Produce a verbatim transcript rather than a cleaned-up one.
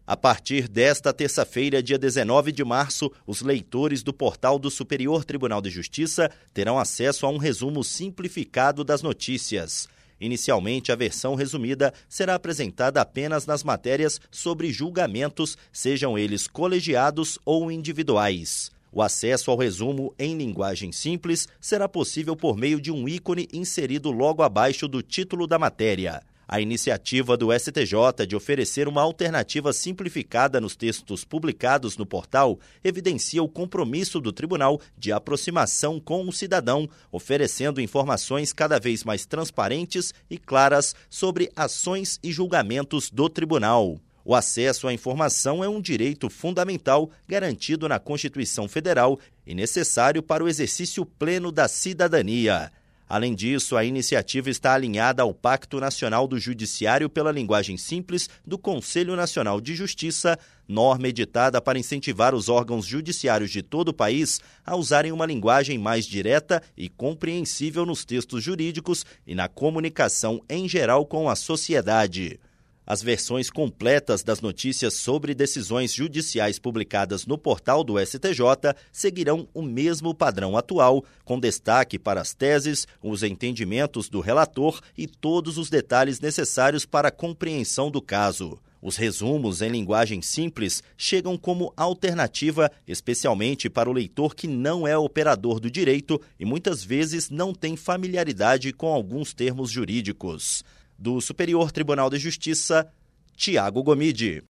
A partir desta terça-feira, dia dezenove de março, os leitores do portal do Superior Tribunal de Justiça terão acesso a um resumo simplificado das notícias. Inicialmente, a versão resumida será apresentada apenas nas matérias sobre julgamentos, sejam eles colegiados ou individuais. O acesso ao resumo em linguagem simples será possível por meio de um ícone inserido logo abaixo do título da matéria. A iniciativa do S T J de oferecer uma alternativa simplificada nos textos publicados no portal evidencia o compromisso do tribunal de aproximação com o cidadão, oferecendo informações cada vez mais transparentes e claras sobre ações e julgamentos do tribunal. O acesso à informação é um direito fundamental garantido na Constituição Federal e necessário para o exercício pleno da cidadania. Além disso, a iniciativa está alinhada ao Pacto Nacional do Judiciário pela Linguagem Simples do Conselho Nacional de Justiça, norma editada para incentivar os órgãos judiciários de todo o país a usarem uma linguagem mais direta e compreensível nos textos jurídicos e na comunicação em geral com a sociedade. As versões completas das notícias sobre decisões judiciais publicadas no portal do S T J seguirão o mesmo padrão atual, com destaque para as teses, os entendimentos do relator e todos os detalhes necessários para a compreensão do caso. Os resumos em linguagem simples chegam como alternativa, especialmente para o leitor que não é operador do direito e muitas vezes não tem familiaridade com alguns termos jurídicos. Do Superior Tribunal de Justiça, Tiago Gomide.